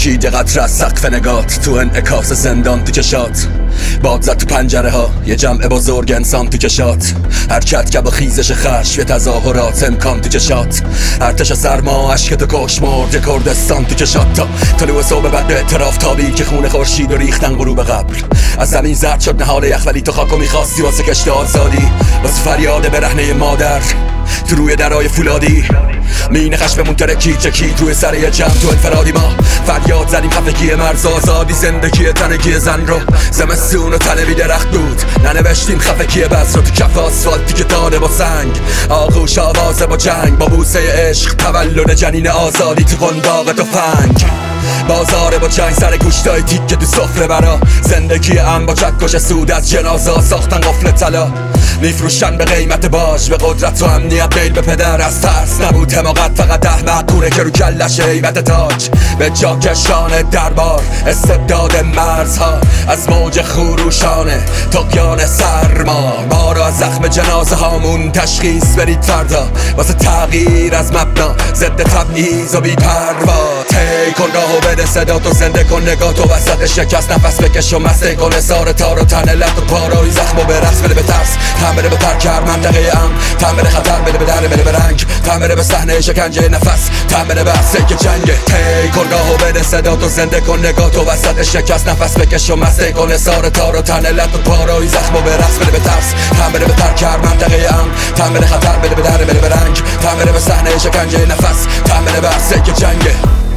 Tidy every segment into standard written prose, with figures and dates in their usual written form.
ترکید یه قطره از سقف نگات، تو انعکاس زندان تو چشات، باد زد تو پنجره ها یه جمع بزرگ انسان تو چشات، حرکت که با خیزش خشم یه تظاهرات امکان تو چشات، ارتش سرما عشق تو کش مرد یه کردستان تو چشات، تا طلوع صبح بعد اعتراف تابی که خون خورشید و ریختن غروب قبر، از زمین زرد شد نهال یخ ولی تو خاکو میخواستی واسه کشت آزادی، واسه فریاد برهنه مادر تو روی درای فولادی، مین خشممون ترکی چکید روی سر یه جمع تو انفرادی، ما فریاد زدیم خفگی مرز آزادی، زندگی تنگی زن رو زمستون و تنوی درخت بود، ننوشتیم خفگی بس رو تو کف آسفالتی که داده با سنگ، آغوش آوازه با جنگ، با بوسه عشق تولد جنین آزادی تو قنداق تفنگ، بازار با چنگ سر گوشتای تیکه تو سفره برا، زندگی ام با چکش سود از جنازه ساختن قفل طلا، میفروشن به قیمت باج به قدرت و امنیت، میل به پدر از ترس نبود حماقت، فقط احمقونه که رو کلش هیبت تاج به جا کشان دربار، استبداد مرزها از موج خروشانه طغیان سرما، ما رو از زخم جنازه هامون تشخیص برید فردا، واسه تغییر از مبنا ضد تبعیض و بی پروا، تی کن راهو بده صدا تو، زنده کن نگاه تو وسط شکست، نفس بکش و مسته کن سار تار و تن لط و پارای زخم و برقص، بده به ترس تن بده به ترکر منطقه ام، تن بده خطر بده به در بده به رنگ، تن بده به صحنه شکنجه نفس، تن بده به عرصه که جنگه، تی کن راهو بده صدا تو، زنده کن نگاه تو وسط شکست، نفس بکش و مسته کن سار تار و تن لط و پارای زخم و برقص، بده به ترس تن بده به ترکر منطقه ام، تن بده خطر بده به در بده به رنگ، تن بده به صحنه شکنجه نفس، تن بده به عرصه که جنگه.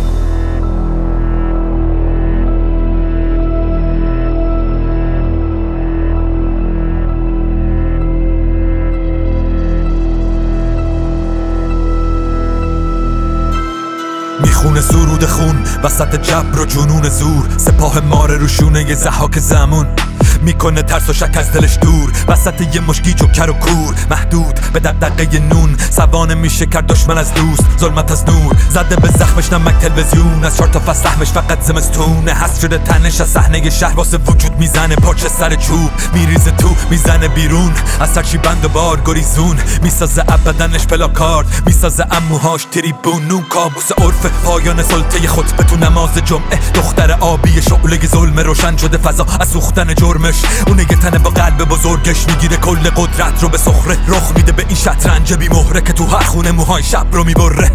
میخونه سرود خون وسط جبر و جنون زور، سپاه ماره روشونه یه زحاک زمون، میکنه ترس و شک از دلش دور، وسط یه مشکی جوکر و کور، محدود به دغدغه نون، سوانه میشه کرد دشمن از دوست، ظلمت از نور، زده به زخمش نمک تلویزیون، از 4 تا فصل سهمش فقط زمستونه، حس شده تنش از صحنه شهر، واسه وجود میزنه پاچه سر چوب، میریزه تو میزنه بیرون، از سرچی بند و بار گریزون، میسازه ابدنش پلاکارد، میسازه اموهاش تریبون، نون کابوس عرف پایان سلطه خطبه تو نماز جمعه، دختر آبی شعله ظلم روشن شده فضا از سوختن جرمش، اونه یه تنه با قلب بزرگش میگیره کل قدرت رو به سخره، رخ میده به این شطرنج بی مهره که تو هر خونه موهای شب رو میبره،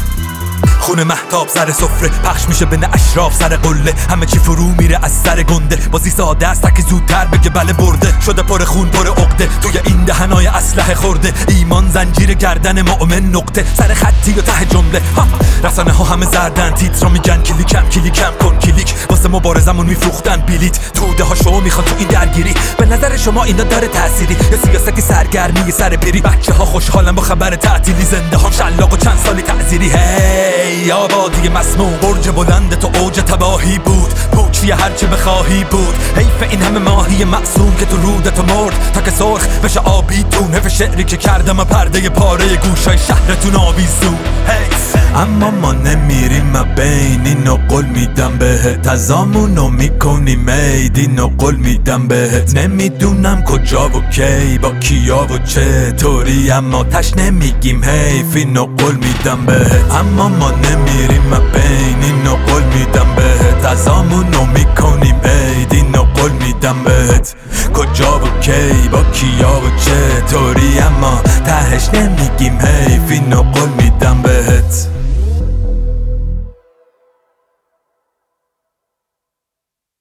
خونه مهتاب سر سفره پخش میشه بین اشراف سر قله، همه چی فرو میره از سر گنده، بازی ساده است که زودتر بگه بله برده، شده پر خون پر عقده، توی این دهنای اسلحه خورده، ایمان زنجیر گردن مؤمن نقطه، سر خطی و ته جمله، رسانه ها همه زردن، تیترا میگن کلیکم کن کلیک، واسه مبارزمون میفروختن بلیت، توده ها شما میخوان تو این درگیری، به نظر شما اینا داره تأثیری یا سیاستی سرگرمی سر پیری، بچه ها خوشحالن با خبر تعطیلی، زنده ها شلاق و چند سالی تعزیری، هی آبادی مسموم، برج بلند تو اوج تباهی بود، پوچی هرچه بخواهی بود، حیف این همه ماهی معصوم که تو رودت مرد، تا که سرخ بشه آبی تون، حیف شعری که کردم و پرده پاره گوشای شهرتون آویزون، حیف اما ما نمیریم بین اینو قول میدم بهت، ازامونو میکنیم عید اینو قول میدم بهت، نمیدونم کجا و کی با کیا و چطوری، اما تش نمیگیم حیف اینو قول میدم بهت، اما ما نمیریم بین اینو قول میدم بهت، ازامونو میکنیم عید اینو قول میدم بهت، کجا و کی با کیا و چطوری، اما تهش نمیگیم حیف اینو قول میدم